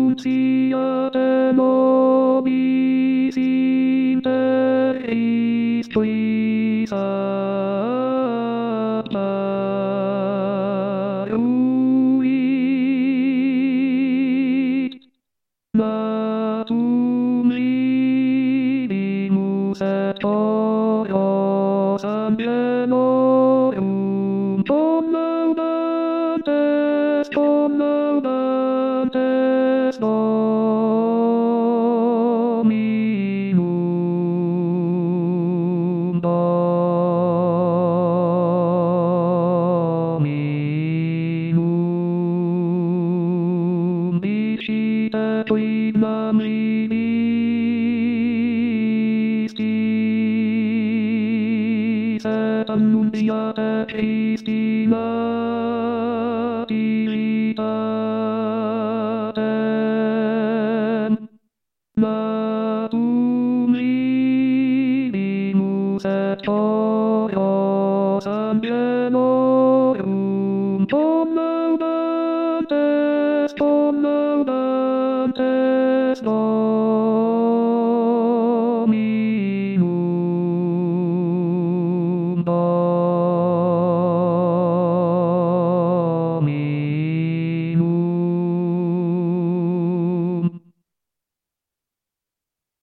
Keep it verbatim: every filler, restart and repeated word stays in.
Annunziate nobis in terris quisa paruit. Natum vidimus et oios angenorum conlaudantes, conlaudantes Dominum, Dominum, dicite quignam vivistis, et annunziate Christi nativitatem. Natum vidimus et oios angenorum conlaudantes, conlaudantes Dominum.